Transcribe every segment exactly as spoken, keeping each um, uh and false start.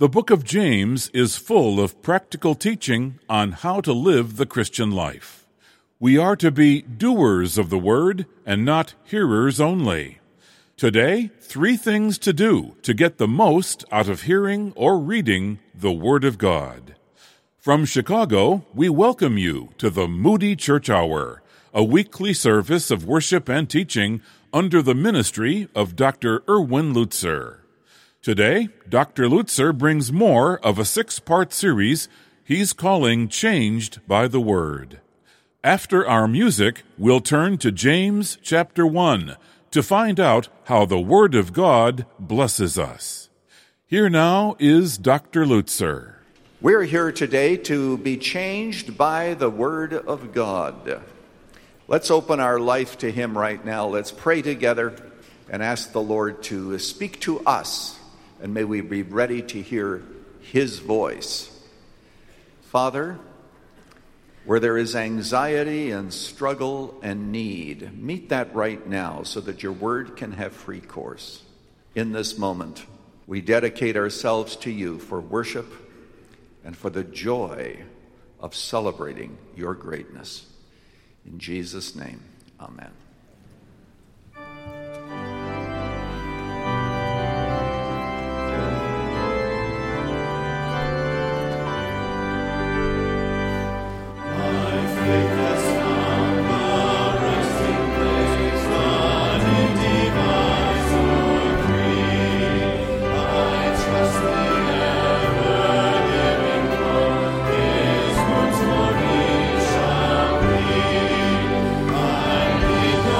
The book of James is full of practical teaching on how to live the Christian life. We are to be doers of the word and not hearers only. Today, three things to do to get the most out of hearing or reading the Word of God. From Chicago, we welcome you to the Moody Church Hour, a weekly service of worship and teaching under the ministry of Doctor Erwin Lutzer. Today, Doctor Lutzer brings more of a six-part series he's calling Changed by the Word. After our music, we'll turn to James chapter one to find out how the Word of God blesses us. Here now is Doctor Lutzer. We're here today to be changed by the Word of God. Let's open our life to Him right now. Let's pray together and ask the Lord to speak to us, and may we be ready to hear His voice. Father, where there is anxiety and struggle and need, meet that right now so that your word can have free course. In this moment, we dedicate ourselves to you for worship and for the joy of celebrating your greatness. In Jesus' name, amen. His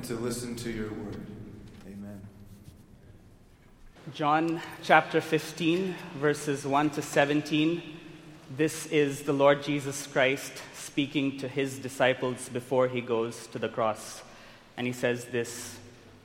to listen to your word. Amen. John chapter fifteen, verses one to seventeen. This is the Lord Jesus Christ speaking to his disciples before he goes to the cross. And he says this: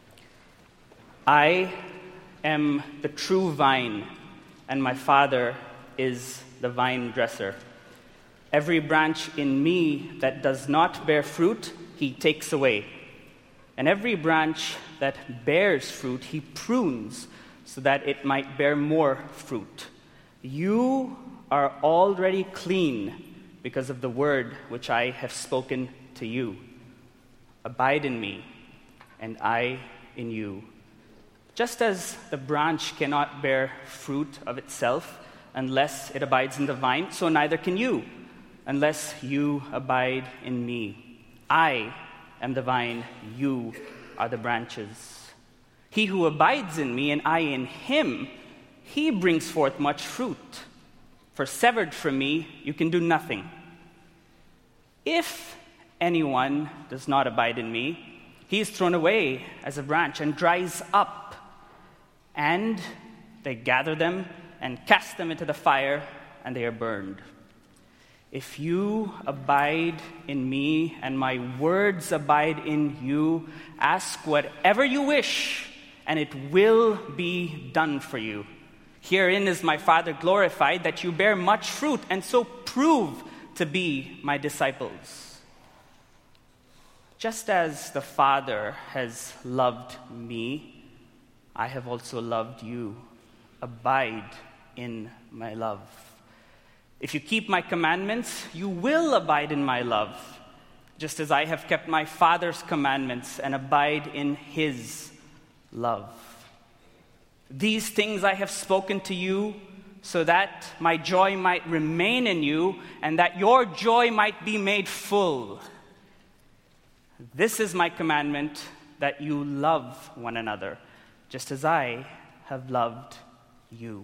I am the true vine, and my Father is the vine dresser. Every branch in me that does not bear fruit, he takes away. And every branch that bears fruit, he prunes, so that it might bear more fruit. You are already clean because of the word which I have spoken to you. Abide in me, and I in you. Just as the branch cannot bear fruit of itself unless it abides in the vine, so neither can you unless you abide in me. I am the vine, you are the branches. He who abides in me and I in him, he brings forth much fruit. For severed from me, you can do nothing. If anyone does not abide in me, he is thrown away as a branch and dries up. And they gather them and cast them into the fire, and they are burned. If you abide in me and my words abide in you, ask whatever you wish, and it will be done for you. Herein is my Father glorified, that you bear much fruit, and so prove to be my disciples. Just as the Father has loved me, I have also loved you. Abide in my love. If you keep my commandments, you will abide in my love, just as I have kept my Father's commandments and abide in his love. These things I have spoken to you, so that my joy might remain in you, and that your joy might be made full. This is my commandment, that you love one another, just as I have loved you.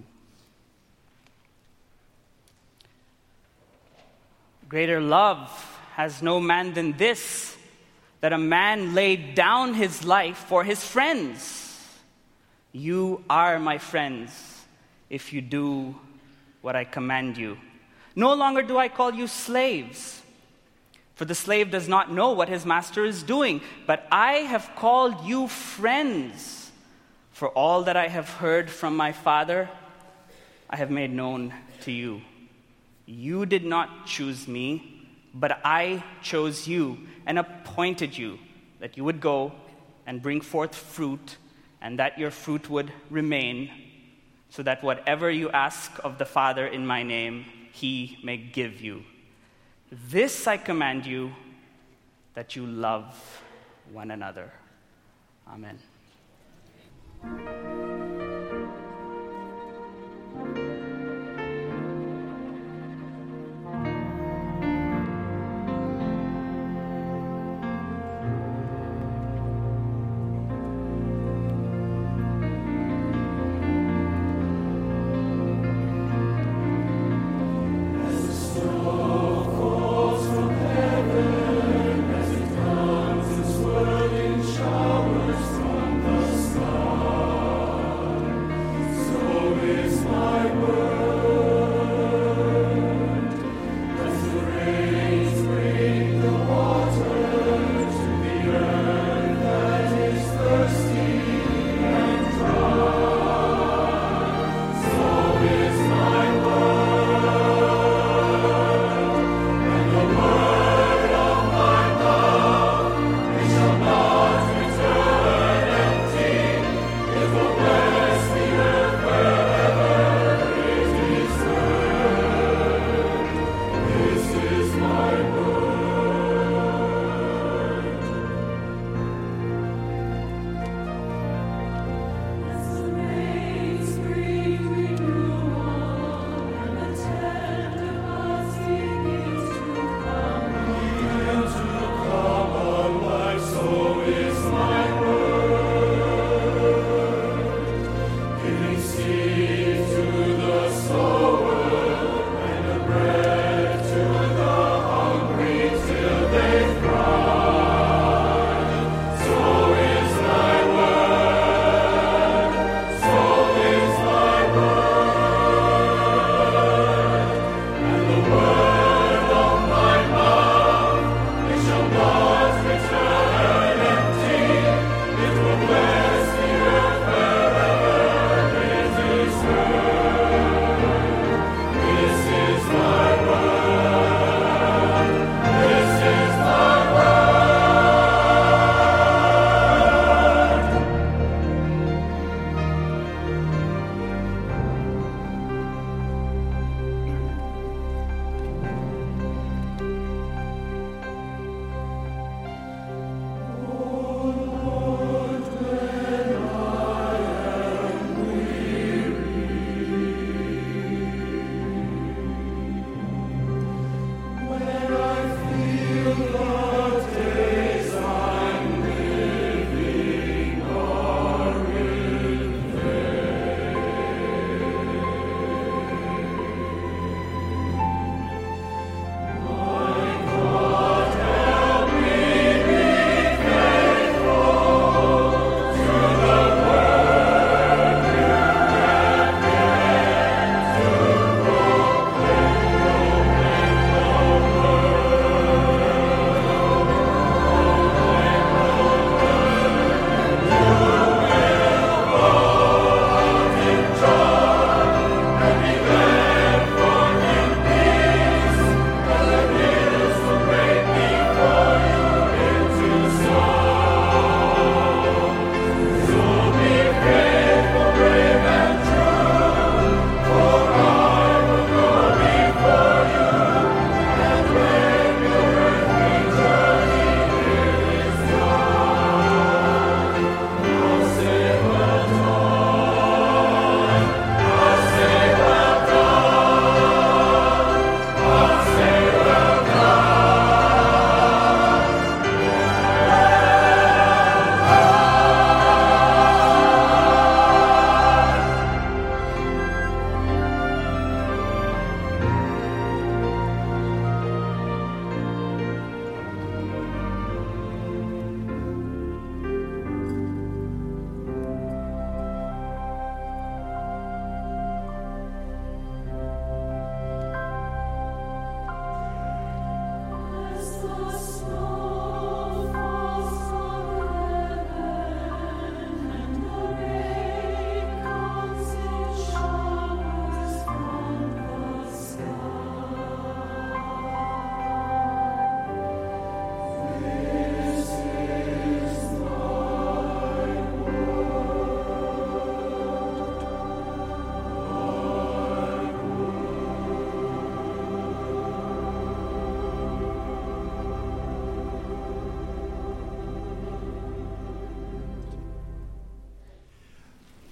Greater love has no man than this, that a man laid down his life for his friends. You are my friends if you do what I command you. No longer do I call you slaves, for the slave does not know what his master is doing, but I have called you friends. For all that I have heard from my Father, I have made known to you. You did not choose me, but I chose you and appointed you, that you would go and bring forth fruit, and that your fruit would remain, so that whatever you ask of the Father in my name, he may give you. This I command you, that you love one another. Amen.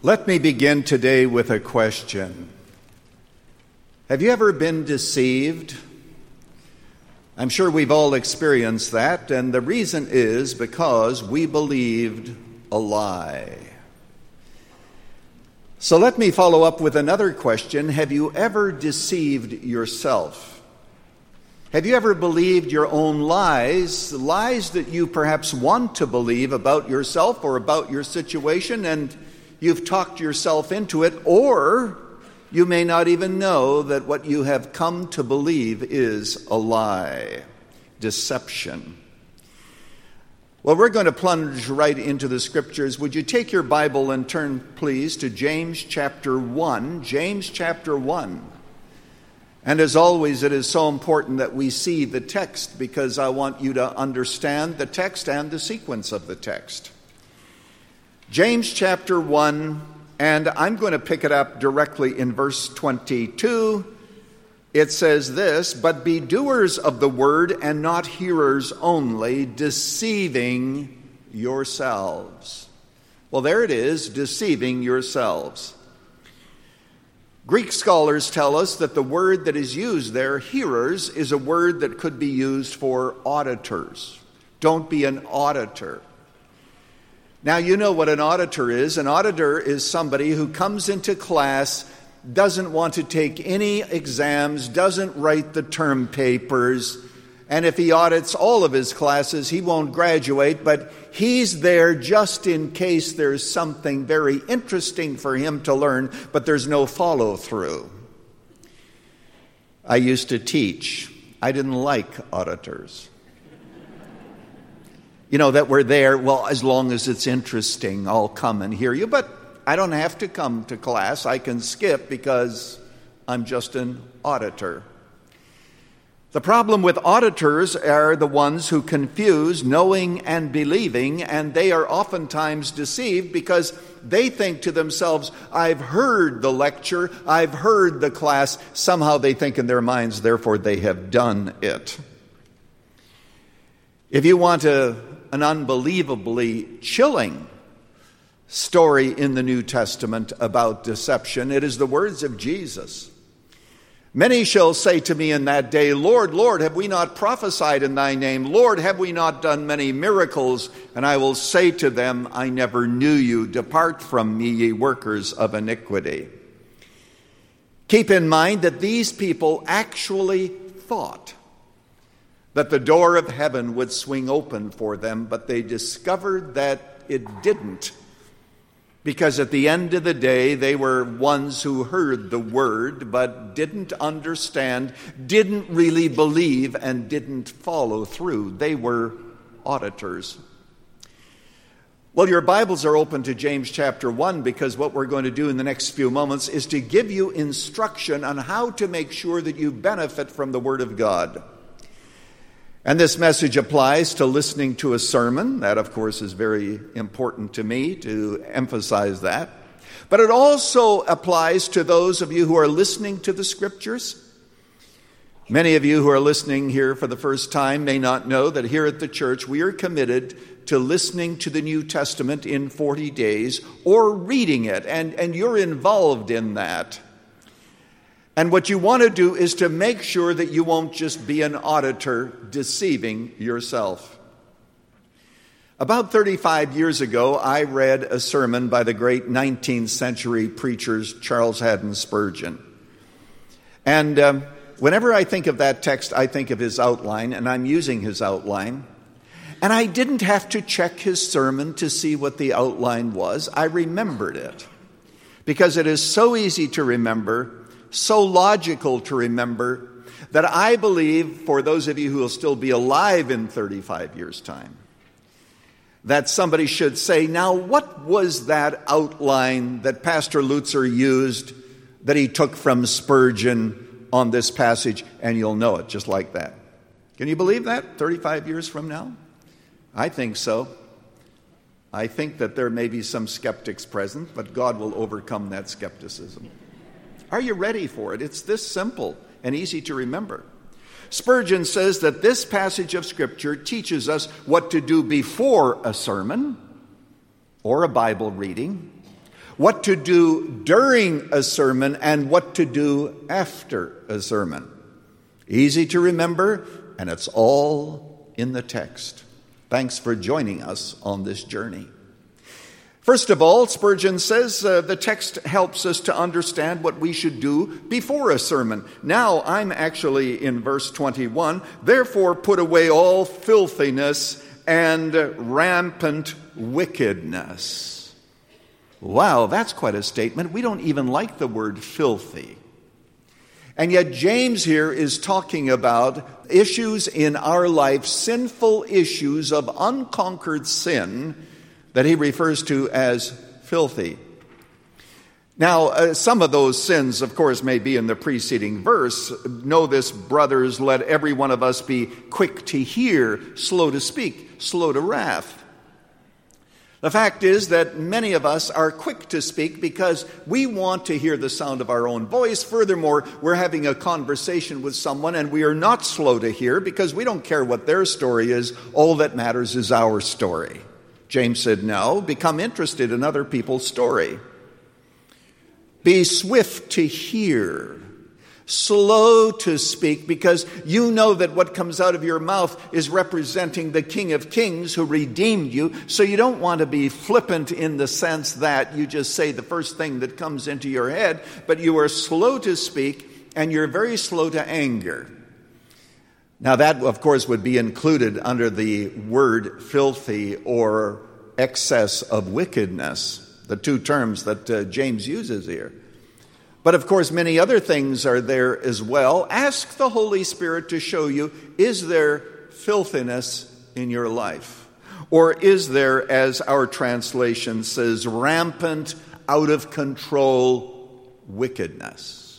Let me begin today with a question. Have you ever been deceived? I'm sure we've all experienced that, and the reason is because we believed a lie. So let me follow up with another question. Have you ever deceived yourself? Have you ever believed your own lies, lies that you perhaps want to believe about yourself or about your situation, and you've talked yourself into it, or you may not even know that what you have come to believe is a lie, deception. Well, we're going to plunge right into the Scriptures. Would you take your Bible and turn, please, to James chapter one? James chapter one. And as always, it is so important that we see the text, because I want you to understand the text and the sequence of the text. James chapter one, and I'm going to pick it up directly in verse twenty-two. It says this, "But be doers of the word and not hearers only, deceiving yourselves." Well, there it is, deceiving yourselves. Greek scholars tell us that the word that is used there, hearers, is a word that could be used for auditors. Don't be an auditor. Now, you know what an auditor is. An auditor is somebody who comes into class, doesn't want to take any exams, doesn't write the term papers, and if he audits all of his classes, he won't graduate, but he's there just in case there's something very interesting for him to learn, but there's no follow-through. I used to teach. I didn't like auditors. You know, that we're there, well, as long as it's interesting, I'll come and hear you. But I don't have to come to class. I can skip because I'm just an auditor. The problem with auditors are the ones who confuse knowing and believing, and they are oftentimes deceived because they think to themselves, I've heard the lecture, I've heard the class. Somehow they think in their minds, therefore they have done it. If you want a an unbelievably chilling story in the New Testament about deception, it is the words of Jesus. "Many shall say to me in that day, Lord, Lord, have we not prophesied in thy name? Lord, have we not done many miracles? And I will say to them, I never knew you. Depart from me, ye workers of iniquity." Keep in mind that these people actually thought that the door of heaven would swing open for them, but they discovered that it didn't. Because at the end of the day, they were ones who heard the word, but didn't understand, didn't really believe, and didn't follow through. They were auditors. Well, your Bibles are open to James chapter one, because what we're going to do in the next few moments is to give you instruction on how to make sure that you benefit from the Word of God. And this message applies to listening to a sermon. That, of course, is very important to me to emphasize that. But it also applies to those of you who are listening to the Scriptures. Many of you who are listening here for the first time may not know that here at the church we are committed to listening to the New Testament in forty days or reading it, and, and you're involved in that. And what you want to do is to make sure that you won't just be an auditor deceiving yourself. About thirty-five years ago, I read a sermon by the great nineteenth century preacher Charles Haddon Spurgeon. And um, whenever I think of that text, I think of his outline, and I'm using his outline. And I didn't have to check his sermon to see what the outline was. I remembered it. Because it is so easy to remember, so logical to remember, that I believe, for those of you who will still be alive in thirty-five years' time, that somebody should say, now what was that outline that Pastor Lutzer used that he took from Spurgeon on this passage? And you'll know it just like that. Can you believe that thirty-five years from now? I think so. I think that there may be some skeptics present, but God will overcome that skepticism. Are you ready for it? It's this simple and easy to remember. Spurgeon says that this passage of Scripture teaches us what to do before a sermon or a Bible reading, what to do during a sermon, and what to do after a sermon. Easy to remember, and it's all in the text. Thanks for joining us on this journey. First of all, Spurgeon says uh, the text helps us to understand what we should do before a sermon. Now I'm actually in verse twenty-one. Therefore put away all filthiness and rampant wickedness. Wow, that's quite a statement. We don't even like the word filthy. And yet James here is talking about issues in our life, sinful issues of unconquered sin, that he refers to as filthy. Now, uh, some of those sins, of course, may be in the preceding verse. Know this, brothers, let every one of us be quick to hear, slow to speak, slow to wrath. The fact is that many of us are quick to speak because we want to hear the sound of our own voice. Furthermore, we're having a conversation with someone and we are not slow to hear because we don't care what their story is. All that matters is our story. James said, no, become interested in other people's story. Be swift to hear, slow to speak, because you know that what comes out of your mouth is representing the King of Kings who redeemed you. So you don't want to be flippant in the sense that you just say the first thing that comes into your head, but you are slow to speak and you're very slow to anger. Now that, of course, would be included under the word filthy or excess of wickedness, the two terms that uh, James uses here. But, of course, many other things are there as well. Ask the Holy Spirit to show you, is there filthiness in your life? Or is there, as our translation says, rampant, out of control wickedness?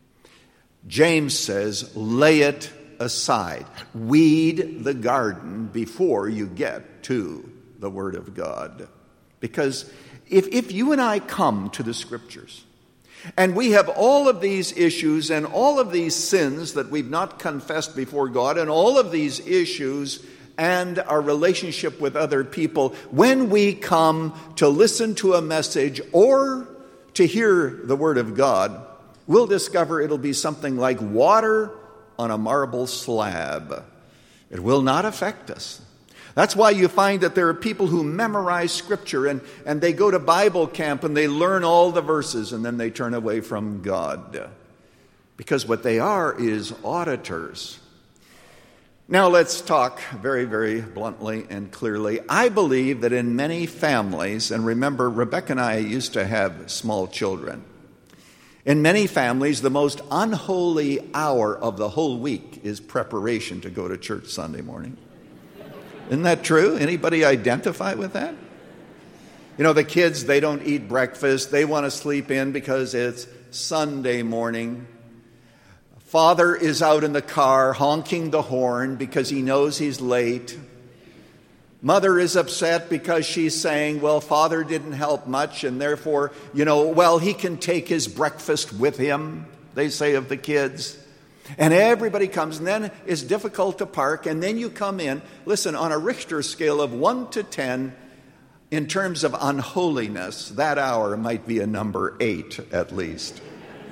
James says, lay it aside. Weed the garden before you get to the Word of God. Because if, if you and I come to the Scriptures, and we have all of these issues and all of these sins that we've not confessed before God, and all of these issues and our relationship with other people, when we come to listen to a message or to hear the Word of God, we'll discover it'll be something like water on a marble slab. It will not affect us. That's why you find that there are people who memorize Scripture and, and they go to Bible camp and they learn all the verses and then they turn away from God. Because what they are is auditors. Now let's talk very, very bluntly and clearly. I believe that in many families, and remember, Rebecca and I used to have small children. In many families, the most unholy hour of the whole week is preparation to go to church Sunday morning. Isn't that true? Anybody identify with that? You know, the kids, they don't eat breakfast. They want to sleep in because it's Sunday morning. Father is out in the car honking the horn because he knows he's late. Mother is upset because she's saying, well, Father didn't help much, and therefore, you know, well, he can take his breakfast with him, they say of the kids. And everybody comes, and then it's difficult to park, and then you come in. Listen, on a Richter scale of one to ten, in terms of unholiness, that hour might be a number eight at least.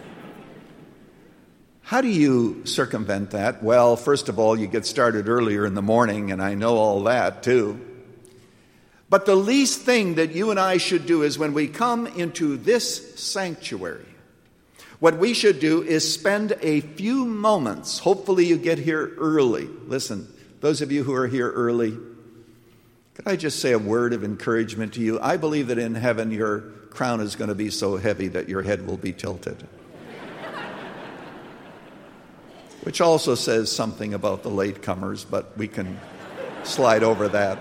How do you circumvent that? Well, first of all, you get started earlier in the morning, and I know all that too. But the least thing that you and I should do is when we come into this sanctuary, what we should do is spend a few moments. Hopefully you get here early. Listen, those of you who are here early, could I just say a word of encouragement to you? I believe that in heaven your crown is going to be so heavy that your head will be tilted. Which also says something about the latecomers, but we can slide over that.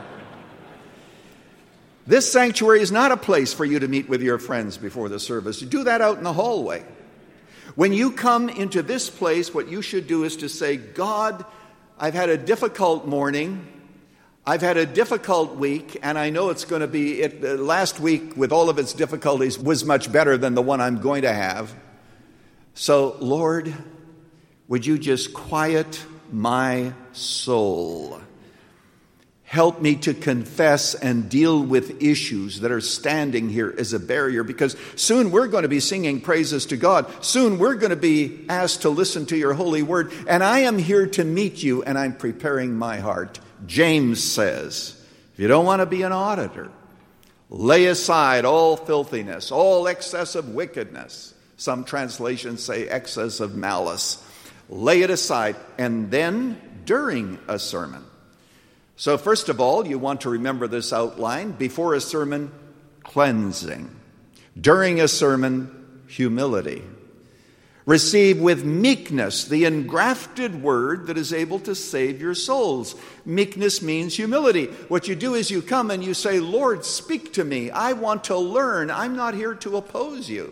This sanctuary is not a place for you to meet with your friends before the service. You do that out in the hallway. When you come into this place, what you should do is to say, God, I've had a difficult morning. I've had a difficult week, and I know it's going to be, it, uh, last week with all of its difficulties was much better than the one I'm going to have. So, Lord, would you just quiet my soul? Help me to confess and deal with issues that are standing here as a barrier, because soon we're going to be singing praises to God. Soon we're going to be asked to listen to your holy word. And I am here to meet you, and I'm preparing my heart. James says, if you don't want to be an auditor, lay aside all filthiness, all excess of wickedness. Some translations say excess of malice. Lay it aside, and then during a sermon. So first of all, you want to remember this outline. Before a sermon, cleansing. During a sermon, humility. Receive with meekness the engrafted word that is able to save your souls. Meekness means humility. What you do is you come and you say, Lord, speak to me. I want to learn. I'm not here to oppose you.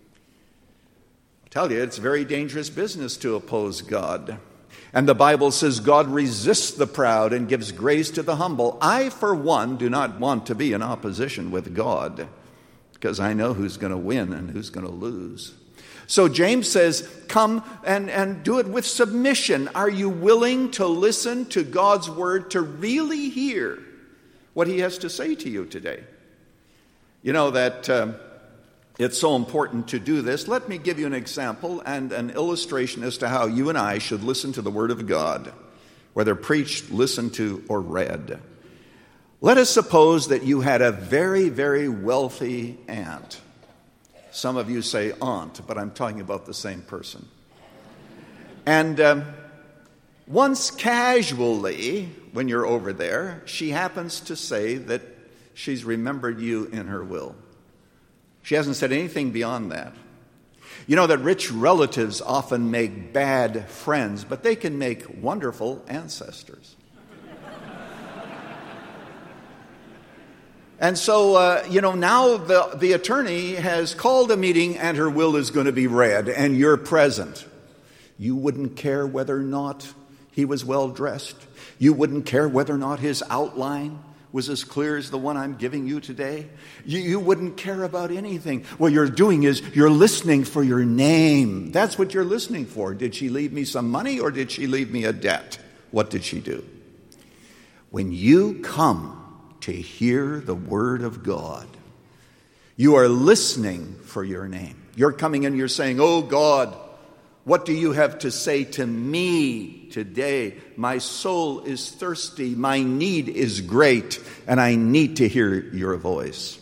I tell you, it's a very dangerous business to oppose God. And the Bible says God resists the proud and gives grace to the humble. I, for one, do not want to be in opposition with God, because I know who's going to win and who's going to lose. So James says, come and, and do it with submission. Are you willing to listen to God's word, to really hear what he has to say to you today? You know that uh, it's so important to do this. Let me give you an example and an illustration as to how you and I should listen to the word of God, whether preached, listened to, or read. Let us suppose that you had a very, very wealthy aunt. Some of you say aunt, but I'm talking about the same person. And um, once casually, when you're over there, she happens to say that she's remembered you in her will. She hasn't said anything beyond that. You know that rich relatives often make bad friends, but they can make wonderful ancestors. And so, uh, you know, now the, the attorney has called a meeting and her will is going to be read, and you're present. You wouldn't care whether or not he was well dressed. You wouldn't care whether or not his outline was as clear as the one I'm giving you today. You, you wouldn't care about anything. What you're doing is you're listening for your name. That's what you're listening for. Did she leave me some money, or did she leave me a debt? What did she do? When you come to hear the word of God, you are listening for your name. You're coming and you're saying, oh God, what do you have to say to me today? My soul is thirsty, my need is great, and I need to hear your voice.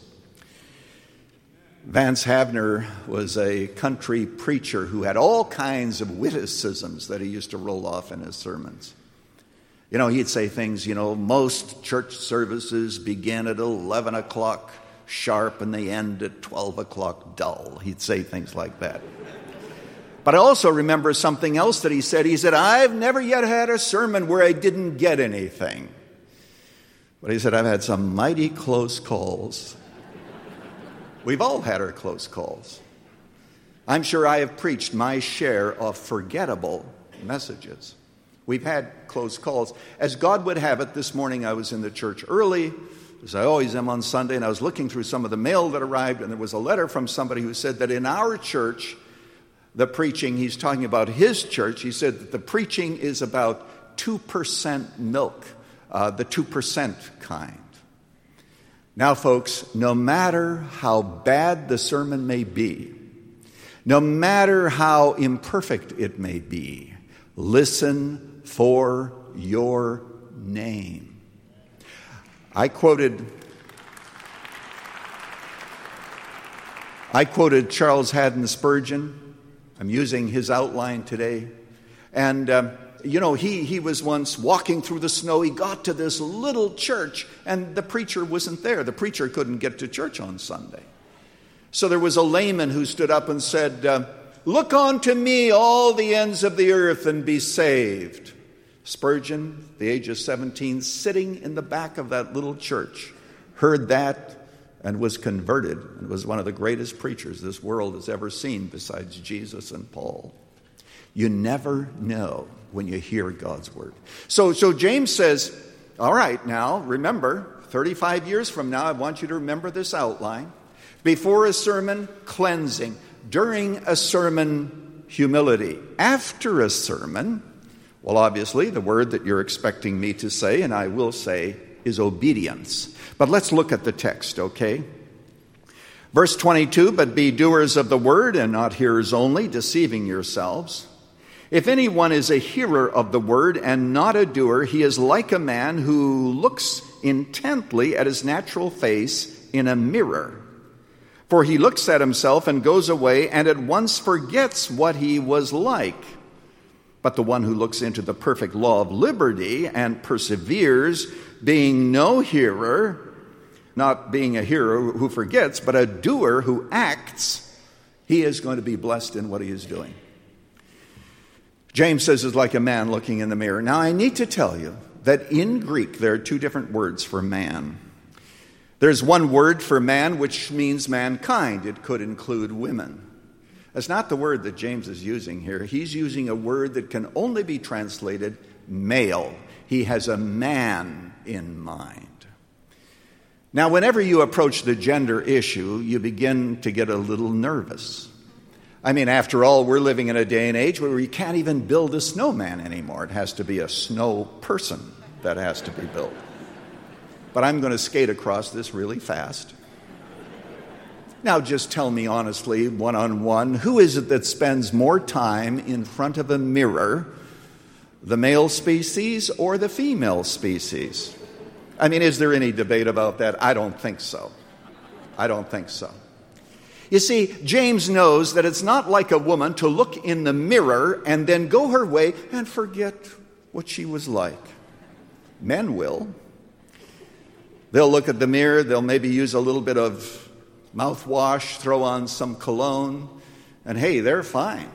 Vance Havner was a country preacher who had all kinds of witticisms that he used to roll off in his sermons. You know, he'd say things, you know, most church services begin at eleven o'clock sharp and they end at twelve o'clock dull. He'd say things like that. But I also remember something else that he said. He said, I've never yet had a sermon where I didn't get anything. But he said, I've had some mighty close calls. We've all had our close calls. I'm sure I have preached my share of forgettable messages. We've had close calls. As God would have it, this morning I was in the church early, as I always am on Sunday, and I was looking through some of the mail that arrived, and there was a letter from somebody who said that in our church, the preaching, he's talking about his church, he said that the preaching is about two percent milk, uh, the two percent kind. Now, folks, no matter how bad the sermon may be, no matter how imperfect it may be, listen for your name. I quoted I quoted Charles Haddon Spurgeon. I'm using his outline today. And, um, you know, he, he was once walking through the snow. He got to this little church, and the preacher wasn't there. The preacher couldn't get to church on Sunday. So there was a layman who stood up and said, uh, look unto me, all the ends of the earth, and be saved. Spurgeon, the age of seventeen, sitting in the back of that little church, heard that and was converted, and was one of the greatest preachers this world has ever seen besides Jesus and Paul. You never know when you hear God's word. So, so James says, all right, now, remember, thirty-five years from now, I want you to remember this outline. Before a sermon, cleansing. During a sermon, humility. After a sermon, well, obviously, the word that you're expecting me to say, and I will say, is obedience. But let's look at the text, okay? Verse twenty-two, but be doers of the word and not hearers only, deceiving yourselves. If anyone is a hearer of the word and not a doer, he is like a man who looks intently at his natural face in a mirror. For he looks at himself and goes away and at once forgets what he was like. But the one who looks into the perfect law of liberty and perseveres, being no hearer, not being a hearer who forgets, but a doer who acts, he is going to be blessed in what he is doing. James says it's like a man looking in the mirror. Now, I need to tell you that in Greek there are two different words for man. There's one word for man which means mankind. It could include women. That's not the word that James is using here. He's using a word that can only be translated male. He has a man in mind. Now, whenever you approach the gender issue, you begin to get a little nervous. I mean, after all, we're living in a day and age where you can't even build a snowman anymore. It has to be a snow person that has to be built. But I'm going to skate across this really fast. Now, just tell me honestly, one-on-one, who is it that spends more time in front of a mirror, the male species or the female species? I mean, is there any debate about that? I don't think so. I don't think so. You see, James knows that it's not like a woman to look in the mirror and then go her way and forget what she was like. Men will. They'll look at the mirror, they'll maybe use a little bit of mouthwash, throw on some cologne, and hey, they're fine.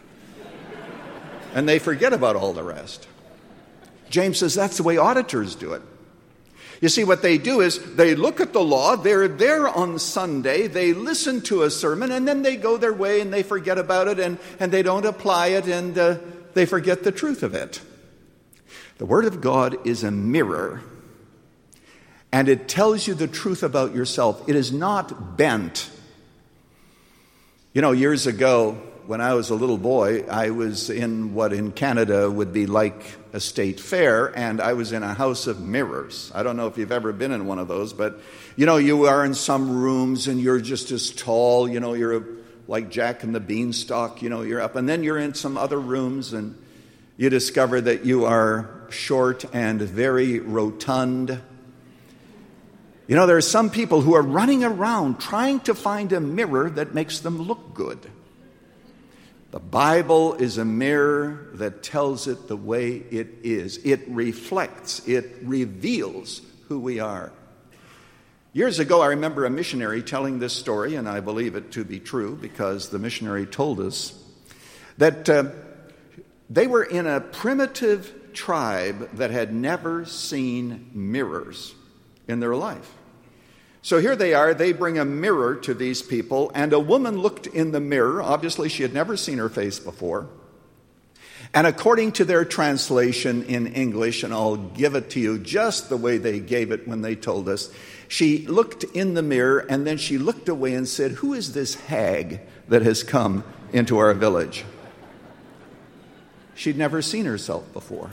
And they forget about all the rest. James says that's the way auditors do it. You see, what they do is they look at the law, they're there on Sunday, they listen to a sermon, and then they go their way and they forget about it and, and they don't apply it and uh, they forget the truth of it. The Word of God is a mirror, and it tells you the truth about yourself. It is not bent. You know, years ago, when I was a little boy, I was in what in Canada would be like a state fair, and I was in a house of mirrors. I don't know if you've ever been in one of those, but, you know, you are in some rooms and you're just as tall, you know, you're like Jack and the Beanstalk, you know, you're up. And then you're in some other rooms and you discover that you are short and very rotund. You know, there are some people who are running around trying to find a mirror that makes them look good. The Bible is a mirror that tells it the way it is. It reflects, it reveals who we are. Years ago, I remember a missionary telling this story, and I believe it to be true because the missionary told us that uh, they were in a primitive tribe that had never seen mirrors in their life. So here they are, they bring a mirror to these people, and a woman looked in the mirror. Obviously, she had never seen her face before. And according to their translation in English, and I'll give it to you just the way they gave it when they told us, she looked in the mirror, and then she looked away and said, "Who is this hag that has come into our village?" She'd never seen herself before.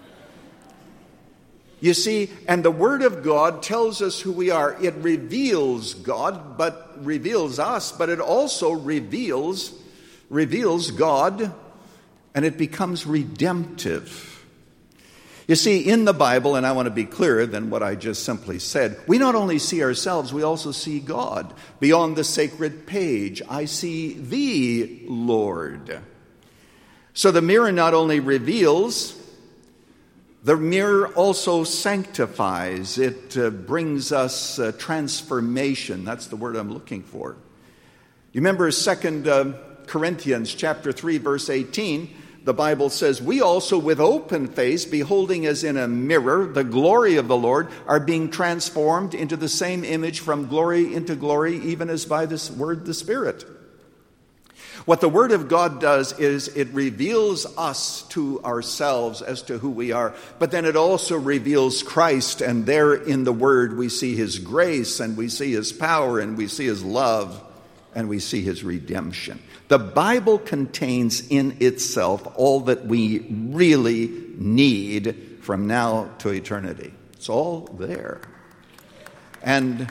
You see, and the Word of God tells us who we are. It reveals God, but reveals us, but it also reveals, reveals God, and it becomes redemptive. You see, in the Bible, and I want to be clearer than what I just simply said, we not only see ourselves, we also see God. Beyond the sacred page, I see thee, Lord. So the mirror not only reveals, the mirror also sanctifies. It uh, brings us uh, transformation. That's the word I'm looking for. You remember Second uh, Corinthians chapter three, verse eighteen, the Bible says, "We also with open face, beholding as in a mirror the glory of the Lord, are being transformed into the same image from glory into glory, even as by this word the Spirit." What the Word of God does is it reveals us to ourselves as to who we are, but then it also reveals Christ, and there in the Word we see His grace, and we see His power, and we see His love, and we see His redemption. The Bible contains in itself all that we really need from now to eternity. It's all there. And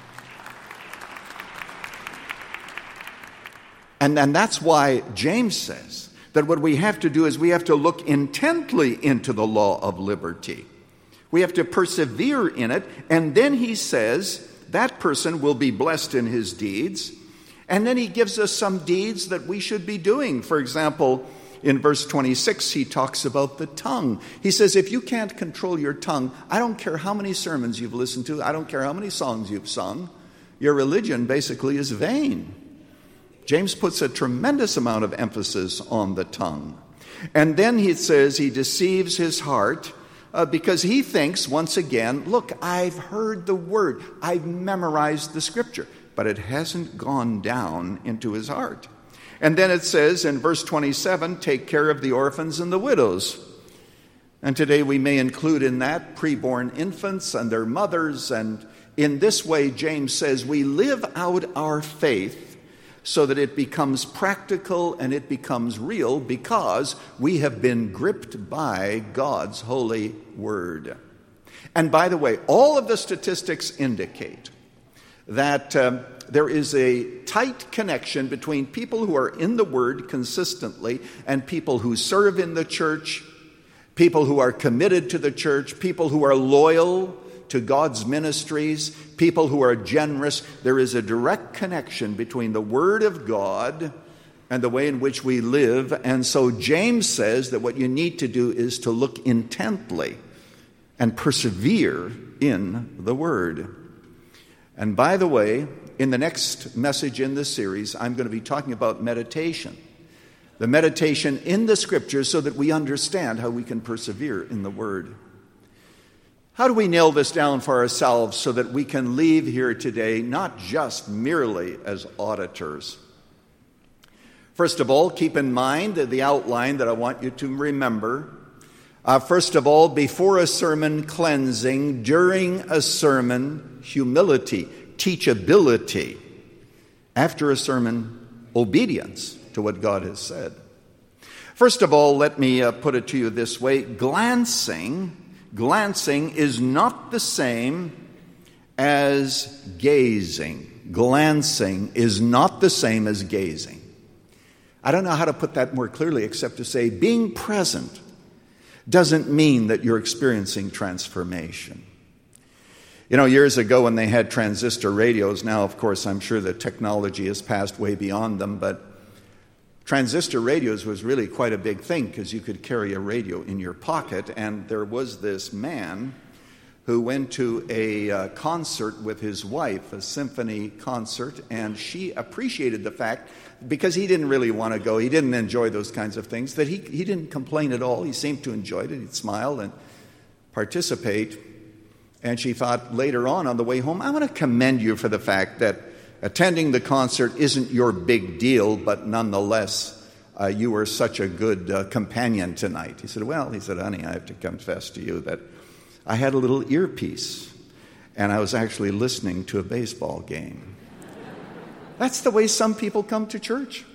And, and that's why James says that what we have to do is we have to look intently into the law of liberty. We have to persevere in it. And then he says that person will be blessed in his deeds. And then he gives us some deeds that we should be doing. For example, in verse twenty-six, he talks about the tongue. He says, if you can't control your tongue, I don't care how many sermons you've listened to, I don't care how many songs you've sung, your religion basically is vain. James puts a tremendous amount of emphasis on the tongue. And then he says he deceives his heart uh, because he thinks, once again, look, I've heard the word, I've memorized the scripture, but it hasn't gone down into his heart. And then it says in verse twenty-seven, take care of the orphans and the widows. And today we may include in that preborn infants and their mothers. And in this way, James says, we live out our faith so that it becomes practical and it becomes real because we have been gripped by God's holy word. And by the way, all of the statistics indicate that um, there is a tight connection between people who are in the word consistently and people who serve in the church, people who are committed to the church, people who are loyal to God's ministries, people who are generous. There is a direct connection between the Word of God and the way in which we live. And so James says that what you need to do is to look intently and persevere in the Word. And by the way, in the next message in this series, I'm going to be talking about meditation. The meditation in the Scriptures so that we understand how we can persevere in the Word. How do we nail this down for ourselves so that we can leave here today not just merely as auditors? First of all, keep in mind the outline that I want you to remember. Uh, first of all, before a sermon, cleansing. During a sermon, humility, teachability. After a sermon, obedience to what God has said. First of all, let me uh, put it to you this way. Glancing Glancing is not the same as gazing. Glancing is not the same as gazing. I don't know how to put that more clearly except to say being present doesn't mean that you're experiencing transformation. You know, years ago when they had transistor radios, now of course I'm sure the technology has passed way beyond them, but transistor radios was really quite a big thing because you could carry a radio in your pocket. And there was this man who went to a uh, concert with his wife, a symphony concert, and she appreciated the fact, because he didn't really want to go, he didn't enjoy those kinds of things, that he, he didn't complain at all. He seemed to enjoy it. He'd smile and participate. And she thought later on, on the way home, I want to commend you for the fact that attending the concert isn't your big deal, but nonetheless, uh, you were such a good uh, companion tonight. He said, well, he said, honey, I have to confess to you that I had a little earpiece, and I was actually listening to a baseball game. That's the way some people come to church.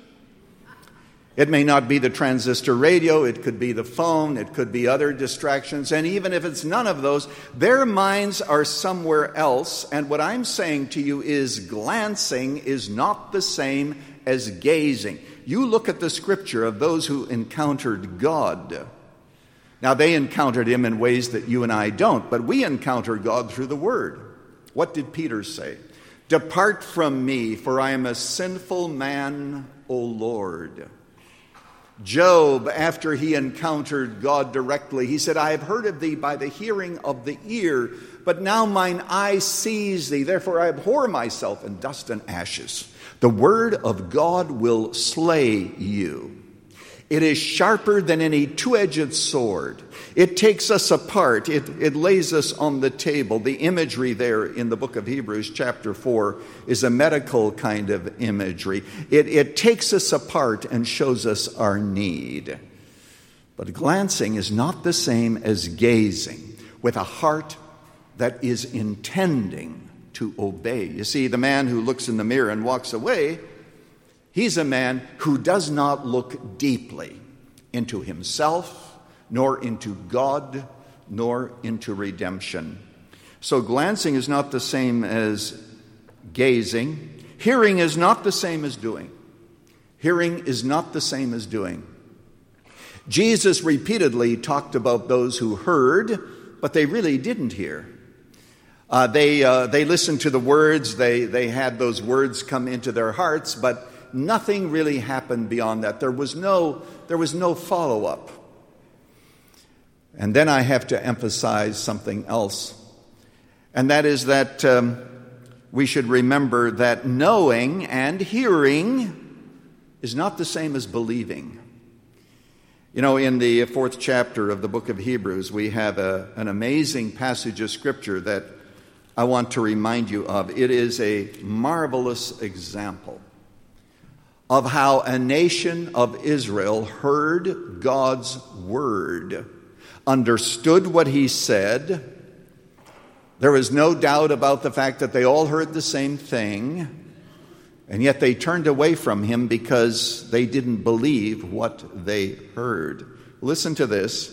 It may not be the transistor radio, it could be the phone, it could be other distractions, and even if it's none of those, their minds are somewhere else. And what I'm saying to you is glancing is not the same as gazing. You look at the scripture of those who encountered God. Now, they encountered him in ways that you and I don't, but we encounter God through the Word. What did Peter say? Depart from me, for I am a sinful man, O Lord. Job, after he encountered God directly, he said, I have heard of thee by the hearing of the ear, but now mine eye sees thee. Therefore I abhor myself in dust and ashes. The word of God will slay you. It is sharper than any two-edged sword. It takes us apart. It, it lays us on the table. The imagery there in the book of Hebrews chapter four is a medical kind of imagery. It, it takes us apart and shows us our need. But glancing is not the same as gazing with a heart that is intending to obey. You see, the man who looks in the mirror and walks away, he's a man who does not look deeply into himself, nor into God, nor into redemption. So glancing is not the same as gazing. Hearing is not the same as doing. Hearing is not the same as doing. Jesus repeatedly talked about those who heard, but they really didn't hear. Uh, they uh, they listened to the words, they, they had those words come into their hearts, but nothing really happened beyond that. There was no, there was no follow-up. And then I have to emphasize something else, and that is that um, we should remember that knowing and hearing is not the same as believing. You know, in the fourth chapter of the book of Hebrews, we have a, an amazing passage of Scripture that I want to remind you of. It is a marvelous example of how a nation of Israel heard God's word, understood what he said. There was no doubt about the fact that they all heard the same thing, and yet they turned away from him because they didn't believe what they heard. Listen to this.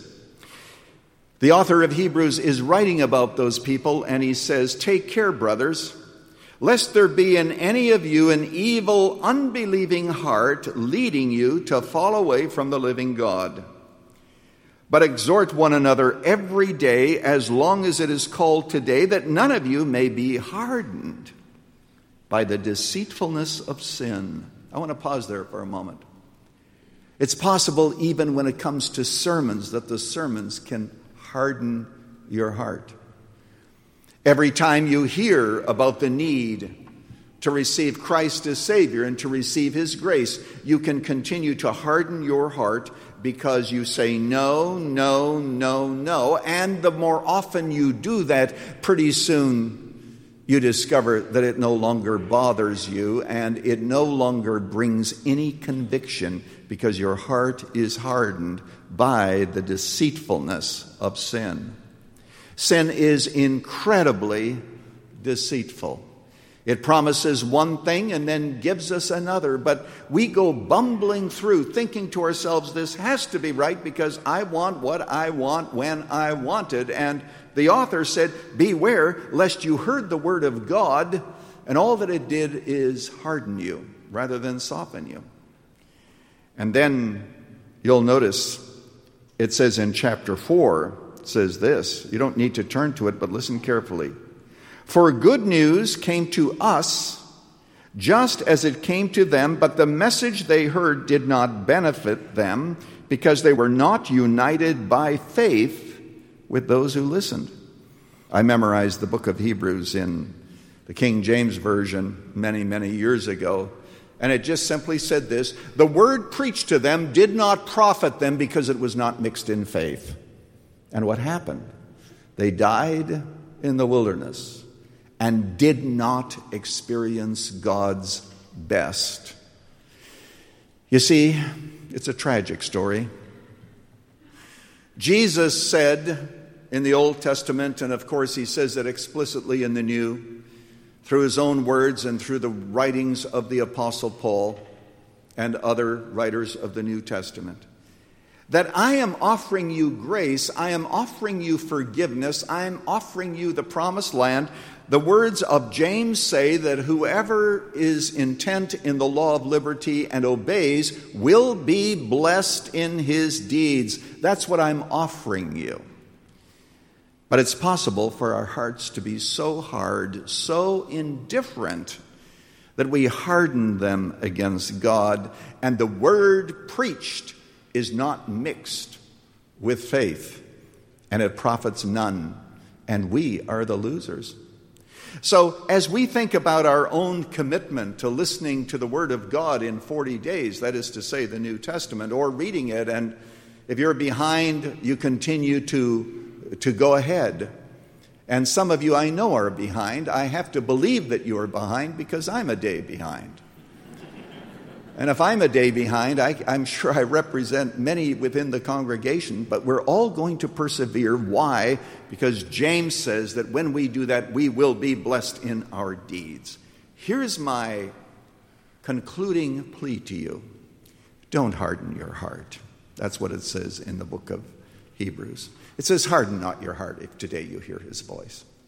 The author of Hebrews is writing about those people, and he says, "Take care, brothers, lest there be in any of you an evil, unbelieving heart leading you to fall away from the living God. But exhort one another every day, as long as it is called today, that none of you may be hardened by the deceitfulness of sin." I want to pause there for a moment. It's possible even when it comes to sermons that the sermons can harden your heart. Every time you hear about the need to receive Christ as Savior and to receive His grace, you can continue to harden your heart because you say no, no, no, no. And the more often you do that, pretty soon you discover that it no longer bothers you and it no longer brings any conviction because your heart is hardened by the deceitfulness of sin. Sin is incredibly deceitful. It promises one thing and then gives us another, but we go bumbling through thinking to ourselves, this has to be right because I want what I want when I want it. And the author said, beware lest you heard the word of God and all that it did is harden you rather than soften you. And then you'll notice it says in chapter four, it says this. You don't need to turn to it, but listen carefully. "For good news came to us just as it came to them, but the message they heard did not benefit them because they were not united by faith with those who listened." I memorized the book of Hebrews in the King James Version many, many years ago, and it just simply said this: the word preached to them did not profit them because it was not mixed in faith. And what happened? They died in the wilderness and did not experience God's best. You see, it's a tragic story. Jesus said in the Old Testament, and of course he says it explicitly in the New, through his own words and through the writings of the Apostle Paul and other writers of the New Testament, that I am offering you grace, I am offering you forgiveness, I am offering you the promised land. The words of James say that whoever is intent in the law of liberty and obeys will be blessed in his deeds. That's what I'm offering you. But it's possible for our hearts to be so hard, so indifferent, that we harden them against God, and the word preached is not mixed with faith, and it profits none, and we are the losers. So as we think about our own commitment to listening to the Word of God in forty days, that is to say the New Testament, or reading it, and if you're behind, you continue to, to go ahead. And some of you I know are behind. I have to believe that you are behind because I'm a day behind. And if I'm a day behind, I, I'm sure I represent many within the congregation, but we're all going to persevere. Why? Because James says that when we do that, we will be blessed in our deeds. Here's my concluding plea to you. Don't harden your heart. That's what it says in the book of Hebrews. It says, harden not your heart if today you hear his voice.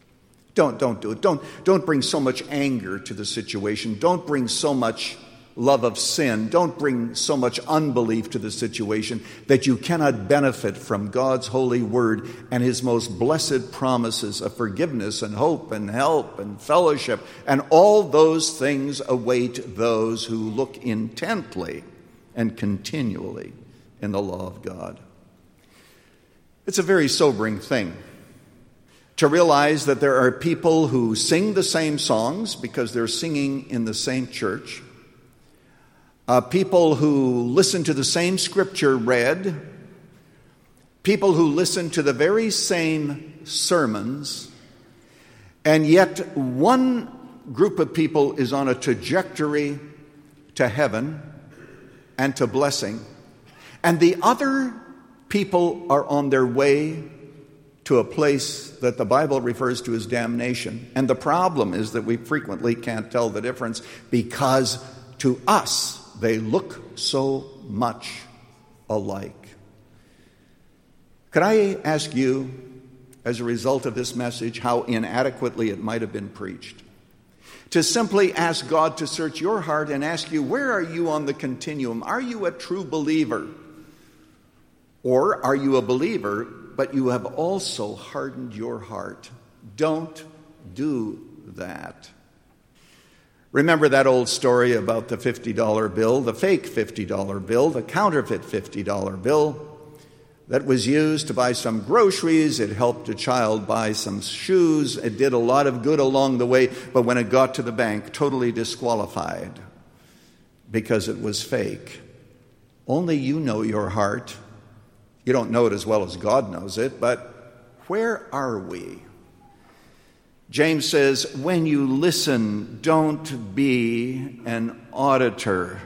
Don't, don't do it. Don't, don't bring so much anger to the situation. Don't bring so much love of sin. Don't bring so much unbelief to the situation that you cannot benefit from God's holy word and his most blessed promises of forgiveness and hope and help and fellowship. And all those things await those who look intently and continually in the law of God. It's a very sobering thing to realize that there are people who sing the same songs because they're singing in the same church. Uh, people who listen to the same scripture read, people who listen to the very same sermons, and yet one group of people is on a trajectory to heaven and to blessing, and the other people are on their way to a place that the Bible refers to as damnation. And the problem is that we frequently can't tell the difference because to us, they look so much alike. Could I ask you, as a result of this message, how inadequately it might have been preached? To simply ask God to search your heart and ask you, where are you on the continuum? Are you a true believer? Or are you a believer, but you have also hardened your heart? Don't do that. Remember that old story about the fifty dollar bill, the fake fifty dollar bill, the counterfeit fifty dollar bill that was used to buy some groceries. It helped a child buy some shoes. It did a lot of good along the way, but when it got to the bank, totally disqualified because it was fake. Only you know your heart. You don't know it as well as God knows it, but where are we? James says, when you listen, don't be an auditor.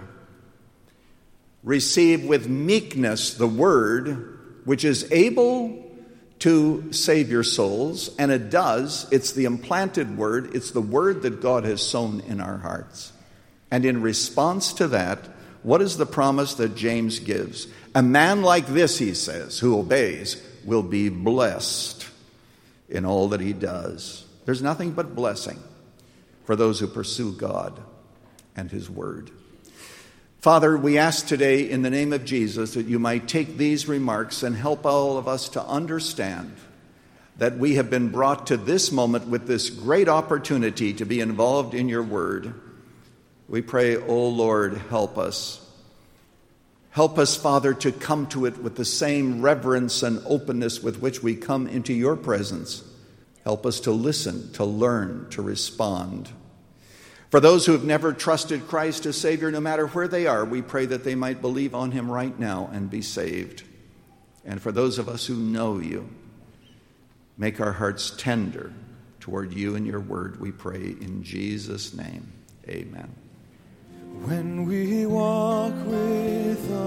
Receive with meekness the word, which is able to save your souls, and it does. It's the implanted word. It's the word that God has sown in our hearts. And in response to that, what is the promise that James gives? A man like this, he says, who obeys, will be blessed in all that he does. There's nothing but blessing for those who pursue God and his word. Father, we ask today in the name of Jesus that you might take these remarks and help all of us to understand that we have been brought to this moment with this great opportunity to be involved in your word. We pray, oh Lord, help us. Help us, Father, to come to it with the same reverence and openness with which we come into your presence. Help us to listen, to learn, to respond. For those who have never trusted Christ as Savior, no matter where they are, we pray that they might believe on him right now and be saved. And for those of us who know you, make our hearts tender toward you and your word, we pray in Jesus' name. Amen. When we walk with the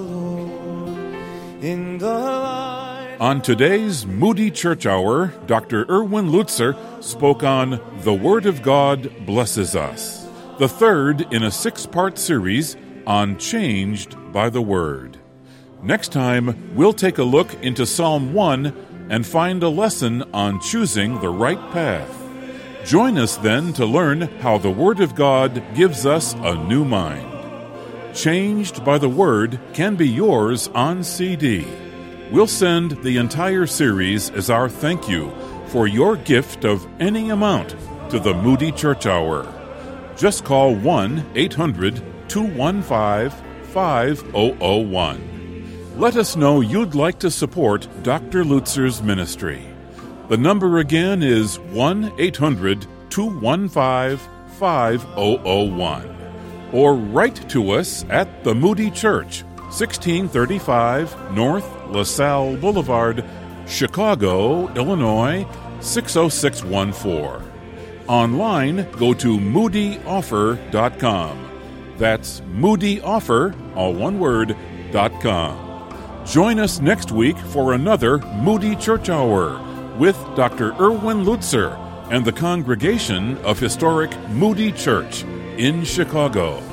Lord in the light. On today's Moody Church Hour, Doctor Erwin Lutzer spoke on The Word of God Blesses Us, the third in a six-part series on Changed by the Word. Next time, we'll take a look into Psalm one and find a lesson on choosing the right path. Join us then to learn how the Word of God gives us a new mind. Changed by the Word can be yours on C D. We'll send the entire series as our thank you for your gift of any amount to the Moody Church Hour. Just call one eight hundred two one five five zero zero one. Let us know you'd like to support Doctor Lutzer's ministry. The number again is one eight hundred two one five five zero zero one. Or write to us at the Moody Church, sixteen thirty-five North LaSalle Boulevard, Chicago, Illinois, six oh six one four. Online, go to moody offer dot com. That's moody offer, all one word, dot com. Join us next week for another Moody Church Hour with Doctor Erwin Lutzer and the congregation of historic Moody Church in Chicago.